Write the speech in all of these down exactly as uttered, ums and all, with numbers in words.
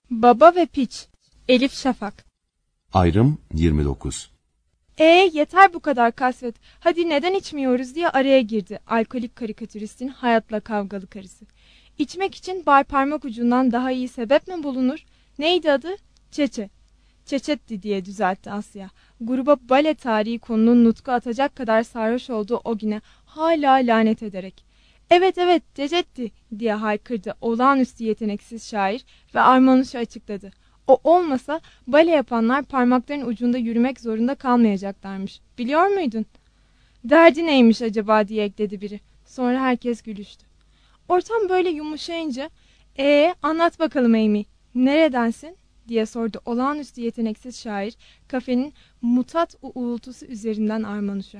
Baba ve Piç. Elif Şafak. Ayrım yirmi dokuz. Ee yeter bu kadar kasvet. Hadi neden içmiyoruz diye araya girdi alkolik karikatüristin hayatla kavgalı karısı. İçmek için bar parmak ucundan daha iyi sebep mi bulunur? Neydi adı? Çeçe. Çeçetti diye düzeltti Asya. Gruba bale tarihi konunun nutku atacak kadar sarhoş olduğu o güne hala lanet ederek. Evet evet Cecetti diye haykırdı olağanüstü yeteneksiz şair ve armağanışı açıkladı. O olmasa bale yapanlar parmakların ucunda yürümek zorunda kalmayacaklarmış. Biliyor muydun? Derdi neymiş acaba diye ekledi biri. Sonra herkes gülüştü. Ortam böyle yumuşayınca ee anlat bakalım Amy. Neredensin? Diye sordu olağanüstü yeteneksiz şair kafenin mutat uğultusu üzerinden Armanuş'a.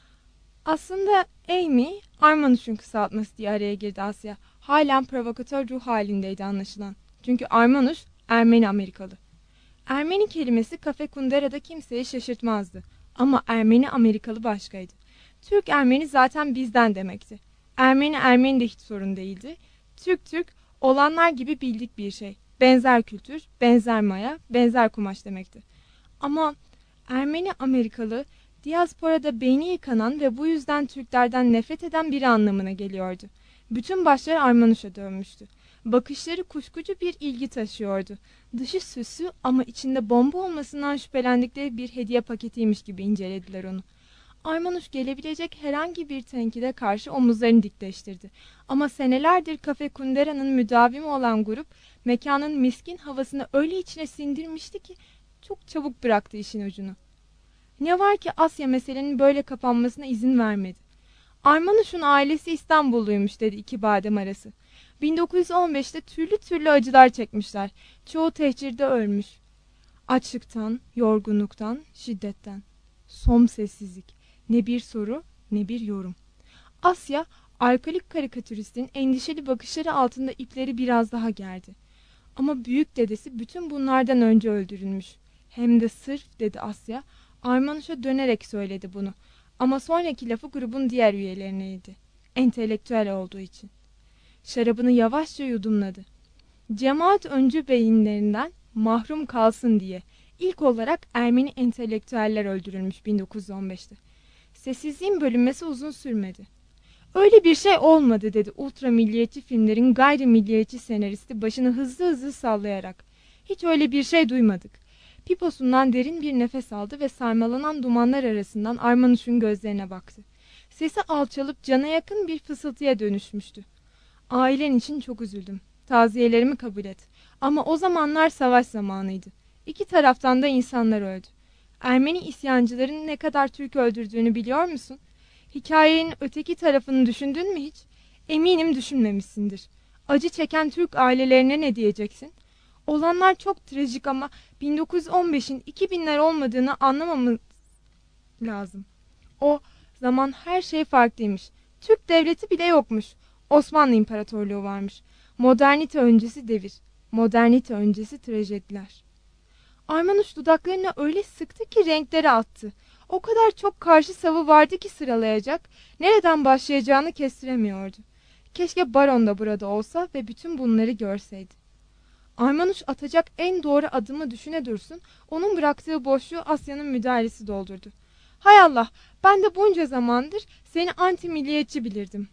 Aslında Amy, Armanuş'un kısaltması diye araya girdi Asya. Halen provokatör ruh halindeydi anlaşılan. Çünkü Armanuş Ermeni Amerikalı. Ermeni kelimesi Kafe Kundera'da kimseyi şaşırtmazdı. Ama Ermeni Amerikalı başkaydı. Türk Ermeni zaten bizden demekti. Ermeni Ermeni de hiç sorun değildi. Türk Türk olanlar gibi bildik bir şey. Benzer kültür, benzer maya, benzer kumaş demekti. Ama Ermeni Amerikalı, diasporada beyni yıkanan ve bu yüzden Türklerden nefret eden biri anlamına geliyordu. Bütün başları Armanuş'a dönmüştü. Bakışları kuşkucu bir ilgi taşıyordu. Dışı süslü ama içinde bomba olmasından şüphelendikleri bir hediye paketiymiş gibi incelediler onu. Armanuş gelebilecek herhangi bir tenkide karşı omuzlarını dikleştirdi. Ama senelerdir Kafe Kundera'nın müdavimi olan grup, mekanın miskin havasını öyle içine sindirmişti ki çok çabuk bıraktı işin ucunu. Ne var ki Asya meselenin böyle kapanmasına izin vermedi. Armanuş'un ailesi İstanbulluymuş dedi iki badem arası. bin dokuz yüz on beşte türlü türlü acılar çekmişler. Çoğu tehcirde ölmüş. Açlıktan, yorgunluktan, şiddetten. Som sessizlik. Ne bir soru, ne bir yorum. Asya, alkolik karikatüristin endişeli bakışları altında ipleri biraz daha gerdi. Ama büyük dedesi bütün bunlardan önce öldürülmüş. Hem de sırf dedi Asya, Armanuş'a dönerek söyledi bunu. Ama sonraki lafı grubun diğer üyelerineydi. Entelektüel olduğu için. Şarabını yavaşça yudumladı. Cemaat öncü beyinlerinden mahrum kalsın diye ilk olarak Ermeni entelektüeller öldürülmüş bin dokuz yüz on beşte. Sessizliğin bölünmesi uzun sürmedi. Öyle bir şey olmadı dedi ultra milliyetçi filmlerin gayrimilliyetçi senaristi başını hızlı hızlı sallayarak. Hiç öyle bir şey duymadık. Piposundan derin bir nefes aldı ve sarmalanan dumanlar arasından Armanuş'un gözlerine baktı. Sesi alçalıp cana yakın bir fısıltıya dönüşmüştü. Ailen için çok üzüldüm. Taziyelerimi kabul et. Ama o zamanlar savaş zamanıydı. İki taraftan da insanlar öldü. Ermeni isyancıların ne kadar Türk öldürdüğünü biliyor musun? Hikayenin öteki tarafını düşündün mü hiç? Eminim düşünmemişsindir. Acı çeken Türk ailelerine ne diyeceksin? Olanlar çok trajik ama bin dokuz yüz on beşin iki binler olmadığını anlamamız lazım. O zaman her şey farklıymış. Türk devleti bile yokmuş. Osmanlı İmparatorluğu varmış. Modernite öncesi devir. Modernite öncesi trajediler. Armanuş dudaklarına öyle sıktı ki renkleri attı. O kadar çok karşı savı vardı ki sıralayacak, nereden başlayacağını kestiremiyordu. Keşke baron da burada olsa ve bütün bunları görseydi. Armanuş atacak en doğru adımı düşüne dursun, onun bıraktığı boşluğu Asya'nın müdahalesi doldurdu. Hay Allah, ben de bunca zamandır seni anti milliyetçi bilirdim.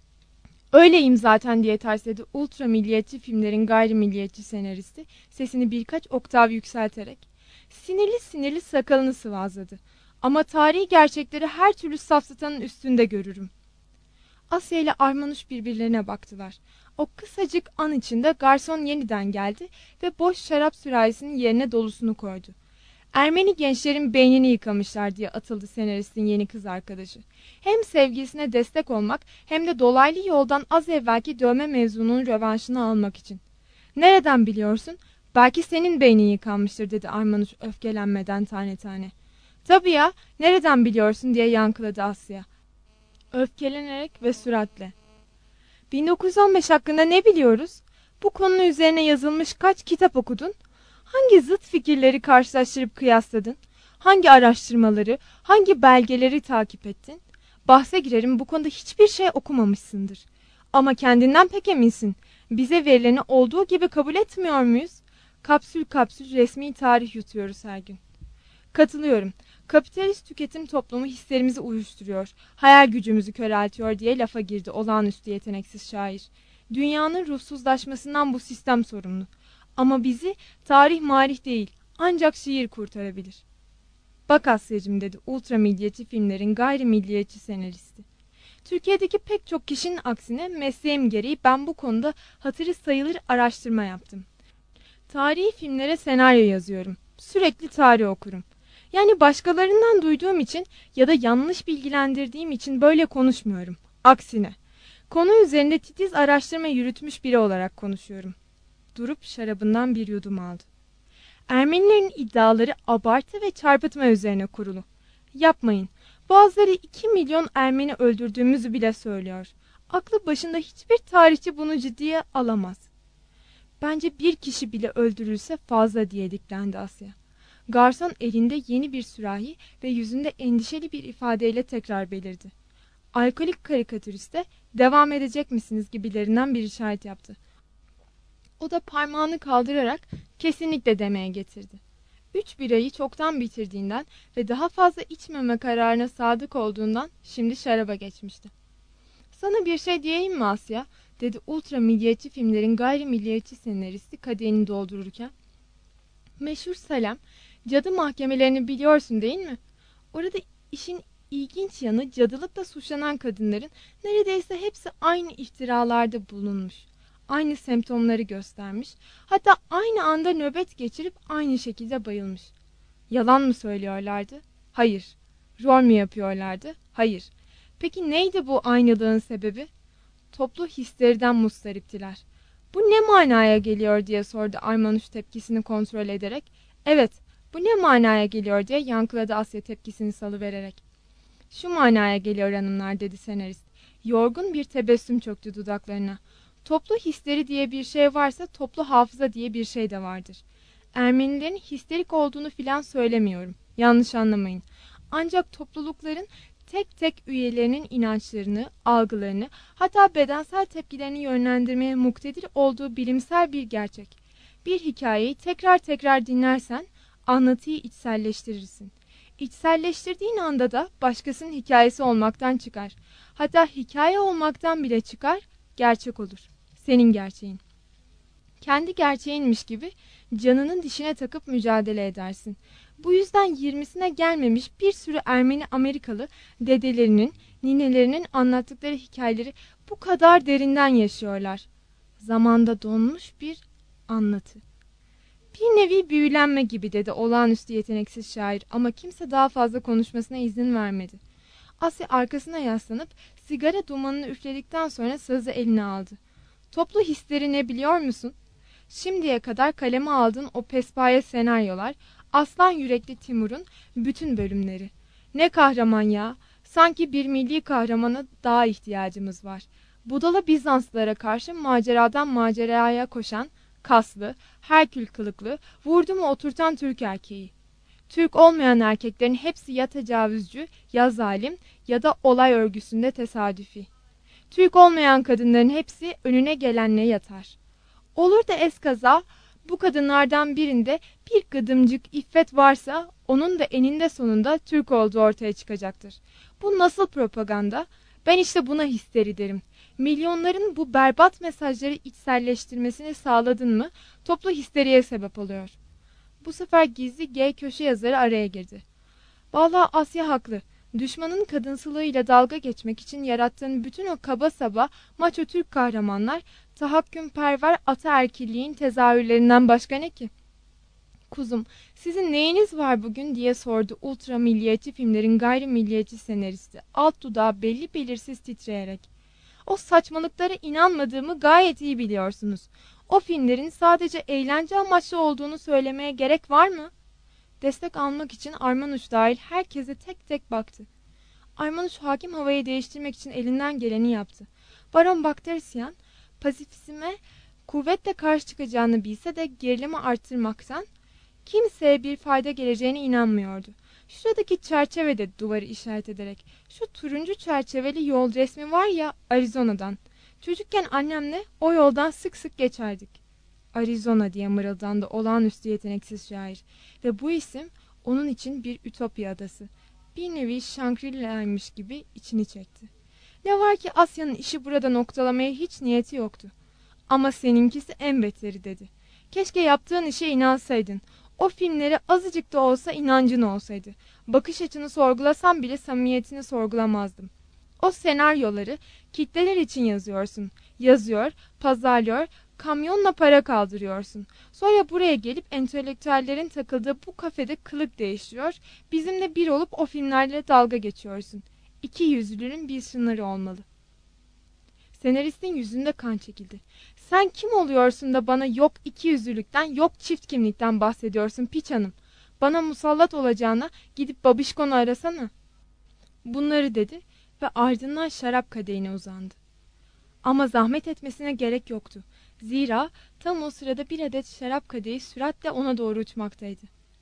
Öyleyim zaten diye tersledi ultra milliyetçi filmlerin gayrimilliyetçi senaristi sesini birkaç oktav yükselterek. Sinirli sinirli sakalını sıvazladı. Ama tarihi gerçekleri her türlü safsatanın üstünde görürüm. Asya ile Armanuş birbirlerine baktılar. O kısacık an içinde garson yeniden geldi ve boş şarap sürahisinin yerine dolusunu koydu. Ermeni gençlerin beynini yıkamışlar diye atıldı senaristin yeni kız arkadaşı. Hem sevgilisine destek olmak hem de dolaylı yoldan az evvelki dövme mevzunun rövanşını almak için. Nereden biliyorsun? Belki senin beynin yıkanmıştır dedi Armanuş öfkelenmeden tane tane. Tabii ya, nereden biliyorsun diye yankıladı Asya. Öfkelenerek ve süratle. bin dokuz yüz on beş hakkında ne biliyoruz? Bu konu üzerine yazılmış kaç kitap okudun? Hangi zıt fikirleri karşılaştırıp kıyasladın? Hangi araştırmaları, hangi belgeleri takip ettin? Bahse girerim bu konuda hiçbir şey okumamışsındır. Ama kendinden pek eminsin. Bize verileni olduğu gibi kabul etmiyor muyuz? Kapsül kapsül resmi tarih yutuyoruz her gün. Katılıyorum. Kapitalist tüketim toplumu hislerimizi uyuşturuyor, hayal gücümüzü köreltiyor diye lafa girdi olağanüstü yeteneksiz şair. Dünyanın ruhsuzlaşmasından bu sistem sorumlu. Ama bizi tarih marih değil, ancak şiir kurtarabilir. Bak Asya'cığım, dedi ultra milliyetçi filmlerin gayrimilliyetçi senaristi. Türkiye'deki pek çok kişinin aksine mesleğim gereği ben bu konuda hatırı sayılır araştırma yaptım. Tarihi filmlere senaryo yazıyorum. Sürekli tarih okurum. Yani başkalarından duyduğum için ya da yanlış bilgilendirdiğim için böyle konuşmuyorum. Aksine, konu üzerinde titiz araştırma yürütmüş biri olarak konuşuyorum. Durup şarabından bir yudum aldı. Ermenilerin iddiaları abartı ve çarpıtma üzerine kurulu. Yapmayın. Bazıları iki milyon Ermeni öldürdüğümüzü bile söylüyor. Aklı başında hiçbir tarihçi bunu ciddiye alamaz. Bence bir kişi bile öldürülse fazla diye diklendi Asya. Garson elinde yeni bir sürahi ve yüzünde endişeli bir ifadeyle tekrar belirdi. Alkolik karikatüriste devam edecek misiniz gibilerinden bir işaret yaptı. O da parmağını kaldırarak kesinlikle demeye getirdi. Üç birayı çoktan bitirdiğinden ve daha fazla içmeme kararına sadık olduğundan şimdi şaraba geçmişti. Sana bir şey diyeyim mi Asya? Dedi ultra milliyetçi filmlerin gayrimilliyetçi senaristi kadehini doldururken. Meşhur Salem, cadı mahkemelerini biliyorsun değil mi? Orada işin ilginç yanı cadılıkla suçlanan kadınların neredeyse hepsi aynı iftiralarda bulunmuş. Aynı semptomları göstermiş. Hatta aynı anda nöbet geçirip aynı şekilde bayılmış. Yalan mı söylüyorlardı? Hayır. Rol mü yapıyorlardı? Hayır. Peki neydi bu aynılığın sebebi? Toplu histeriden mustariptiler. Bu ne manaya geliyor diye sordu Armanuş tepkisini kontrol ederek. Evet, bu ne manaya geliyor diye yankıladı Asya tepkisini salıvererek. Şu manaya geliyor hanımlar, dedi senarist. Yorgun bir tebessüm çöktü dudaklarına. Toplu histeri diye bir şey varsa toplu hafıza diye bir şey de vardır. Ermenilerin histerik olduğunu filan söylemiyorum. Yanlış anlamayın. Ancak toplulukların tek tek üyelerinin inançlarını, algılarını, hatta bedensel tepkilerini yönlendirmeye muktedir olduğu bilimsel bir gerçek. Bir hikayeyi tekrar tekrar dinlersen anlatıyı içselleştirirsin. İçselleştirdiğin anda da başkasının hikayesi olmaktan çıkar. Hatta hikaye olmaktan bile çıkar, gerçek olur. Senin gerçeğin. Kendi gerçeğinmiş gibi canının dişine takıp mücadele edersin. Bu yüzden yirmisine gelmemiş bir sürü Ermeni Amerikalı dedelerinin, ninelerinin anlattıkları hikayeleri bu kadar derinden yaşıyorlar. Zamanda donmuş bir anlatı. Bir nevi büyülenme gibi, dedi olağanüstü yeteneksiz şair, ama kimse daha fazla konuşmasına izin vermedi. Asya arkasına yaslanıp sigara dumanını üfledikten sonra sazı eline aldı. Toplu hisleri ne biliyor musun? Şimdiye kadar kaleme aldığın o pespaye senaryolar, Aslan Yürekli Timur'un bütün bölümleri. Ne kahraman ya! Sanki bir milli kahramana daha ihtiyacımız var. Budala Bizanslılara karşı maceradan maceraya koşan, kaslı, Herkül kılıklı, vurdu mu oturtan Türk erkeği. Türk olmayan erkeklerin hepsi ya tecavüzcü, ya zalim ya da olay örgüsünde tesadüfi. Türk olmayan kadınların hepsi önüne gelenle yatar. Olur da eskaza bu kadınlardan birinde bir gıdımcık iffet varsa onun da eninde sonunda Türk olduğu ortaya çıkacaktır. Bu nasıl propaganda? Ben işte buna histeri derim. Milyonların bu berbat mesajları içselleştirmesini sağladın mı toplu histeriye sebep oluyor. Bu sefer gizli gay köşe yazarı araya girdi. Vallahi Asya haklı. Düşmanın kadınsılığıyla dalga geçmek için yarattığın bütün o kaba saba maço Türk kahramanlar tahakkümperver ataerkilliğin tezahürlerinden başka ne ki? Kuzum, sizin neyiniz var bugün diye sordu ultra milliyetçi filmlerin gayrimilliyetçi senaristi, alt dudağı belli belirsiz titreyerek. O saçmalıklara inanmadığımı gayet iyi biliyorsunuz. O filmlerin sadece eğlence amaçlı olduğunu söylemeye gerek var mı? Destek almak için Armanuş dahil herkese tek tek baktı. Armanuş hakim havayı değiştirmek için elinden geleni yaptı. Baron Bakterisian, pasifizme kuvvetle karşı çıkacağını bilse de gerilimi arttırmaktan kimseye bir fayda geleceğine inanmıyordu. Şuradaki çerçevede, duvarı işaret ederek, şu turuncu çerçeveli yol resmi var ya, Arizona'dan. Çocukken annemle o yoldan sık sık geçerdik. Arizona diye mırıldandı olağanüstü yeteneksiz şair. Ve bu isim onun için bir ütopya adası. Bir nevi Şangri-La'ymış gibi içini çekti. Ne var ki Asya'nın işi burada noktalamaya hiç niyeti yoktu. Ama seninkisi en beteri dedi. Keşke yaptığın işe inansaydın. O filmlere azıcık da olsa inancın olsaydı. Bakış açını sorgulasam bile samimiyetini sorgulamazdım. O senaryoları kitleler için yazıyorsun. Yazıyor, pazarlıyor, kamyonla para kaldırıyorsun. Sonra buraya gelip entelektüellerin takıldığı bu kafede kılık değiştiriyor. Bizimle bir olup o filmlerle dalga geçiyorsun. İki yüzlünün bir sınırı olmalı. Senaristin yüzünde kan çekildi. Sen kim oluyorsun da bana yok iki yüzlülükten yok çift kimlikten bahsediyorsun piç hanım. Bana musallat olacağına gidip babişkonu arasana. Bunları dedi ve ardından şarap kadehine uzandı. Ama zahmet etmesine gerek yoktu. Zira tam o sırada bir adet şarap kadehi süratle ona doğru uçmaktaydı.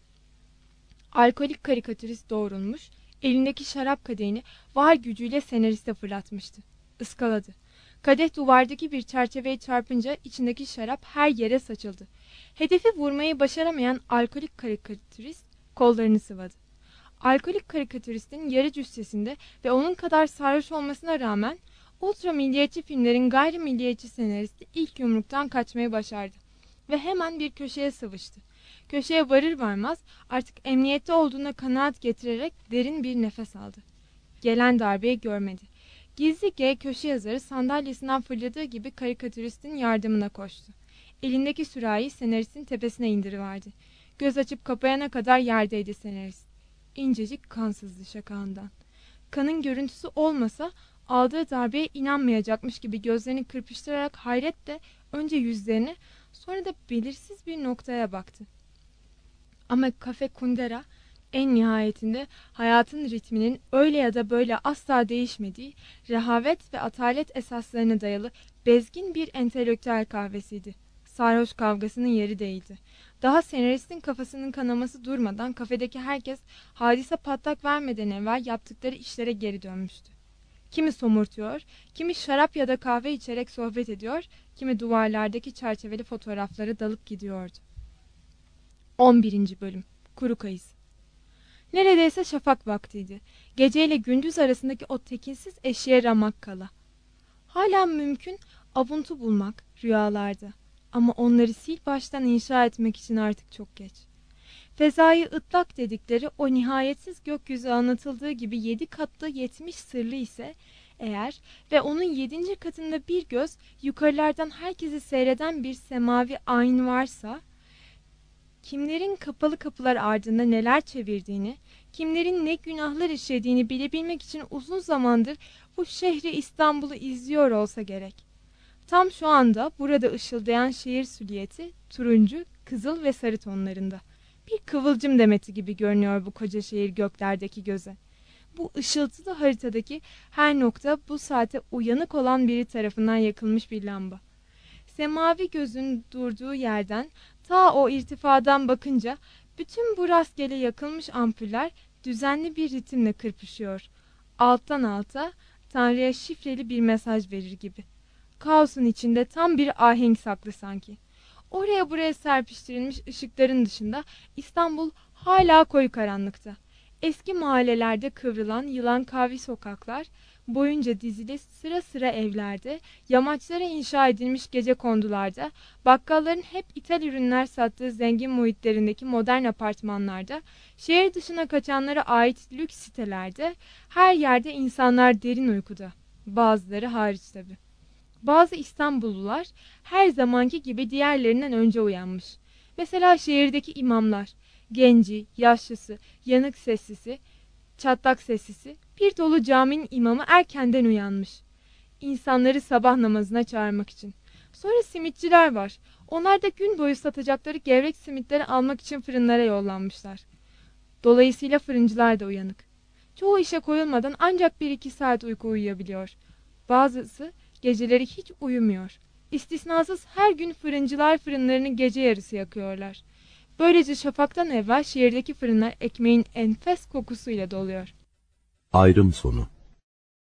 Alkolik karikatürist doğrulmuş, elindeki şarap kadehini var gücüyle senariste fırlatmıştı. Iskaladı. Kadeh duvardaki bir çerçeveye çarpınca içindeki şarap her yere saçıldı. Hedefi vurmayı başaramayan alkolik karikatürist kollarını sıvadı. Alkolik karikatüristin yarı cüssesinde ve onun kadar sarhoş olmasına rağmen ultra milliyetçi filmlerin gayri milliyetçi senaristi ilk yumruktan kaçmayı başardı ve hemen bir köşeye sıvıştı. Köşeye varır varmaz artık emniyette olduğuna kanaat getirerek derin bir nefes aldı. Gelen darbeyi görmedi. Gizlice köşe yazarı sandalyesinden fırladığı gibi karikatüristin yardımına koştu. Elindeki sürahiyi senaristin tepesine indiriverdi. Göz açıp kapayana kadar yerdeydi senarist. İncecik kan sızdı şakağından. Kanın görüntüsü olmasa aldığı darbeye inanmayacakmış gibi gözlerini kırpıştırarak hayretle önce yüzlerine sonra da belirsiz bir noktaya baktı. Ama Kafe Kundera en nihayetinde hayatın ritminin öyle ya da böyle asla değişmediği, rehavet ve atalet esaslarına dayalı bezgin bir entelektüel kahvesiydi. Sarhoş kavgasının yeri değildi. Daha senaristin kafasının kanaması durmadan kafedeki herkes hadise patlak vermeden evvel yaptıkları işlere geri dönmüştü. Kimi somurtuyor, kimi şarap ya da kahve içerek sohbet ediyor, kimi duvarlardaki çerçeveli fotoğraflara dalıp gidiyordu. on birinci Bölüm Kuru Kayısı. Neredeyse şafak vaktiydi. Geceyle gündüz arasındaki o tekinsiz eşiğe ramak kala. Hala mümkün avuntu bulmak rüyalarda. Ama onları sil baştan inşa etmek için artık çok geç. Fezayı ıtlak dedikleri o nihayetsiz gökyüzü anlatıldığı gibi yedi katlı yetmiş sırlı ise eğer ve onun yedinci katında bir göz yukarılardan herkesi seyreden bir semavi ayn varsa, kimlerin kapalı kapılar ardında neler çevirdiğini, kimlerin ne günahlar işlediğini bilebilmek için uzun zamandır bu şehri İstanbul'u izliyor olsa gerek. Tam şu anda burada ışıldayan şehir süliyeti turuncu, kızıl ve sarı tonlarında. Bir kıvılcım demeti gibi görünüyor bu koca şehir göklerdeki göze. Bu ışıltılı haritadaki her nokta bu saate uyanık olan biri tarafından yakılmış bir lamba. Semavi gözün durduğu yerden ta o irtifadan bakınca bütün bu rastgele yakılmış ampuller düzenli bir ritimle kırpışıyor. Alttan alta Tanrı'ya şifreli bir mesaj verir gibi. Kaosun içinde tam bir ahenk saklı sanki. Oraya buraya serpiştirilmiş ışıkların dışında İstanbul hala koyu karanlıkta. Eski mahallelerde kıvrılan yılan kavi sokaklar, boyunca dizili sıra sıra evlerde, yamaçlara inşa edilmiş gecekondularda, bakkalların hep ithal ürünler sattığı zengin muhitlerindeki modern apartmanlarda, şehir dışına kaçanlara ait lüks sitelerde, her yerde insanlar derin uykuda. Bazıları hariç tabii. Bazı İstanbullular her zamanki gibi diğerlerinden önce uyanmış. Mesela şehirdeki imamlar, genci, yaşlısı, yanık seslisi, çatlak seslisi, bir dolu caminin imamı erkenden uyanmış. İnsanları sabah namazına çağırmak için. Sonra simitçiler var. Onlar da gün boyu satacakları gevrek simitleri almak için fırınlara yollanmışlar. Dolayısıyla fırıncılar da uyanık. Çoğu işe koyulmadan ancak bir iki saat uyku uyuyabiliyor. Bazısı geceleri hiç uyumuyor. İstisnasız her gün fırıncılar fırınlarını gece yarısı yakıyorlar. Böylece şafaktan evvel şehirdeki fırınlar ekmeğin enfes kokusuyla doluyor. Ayrım sonu.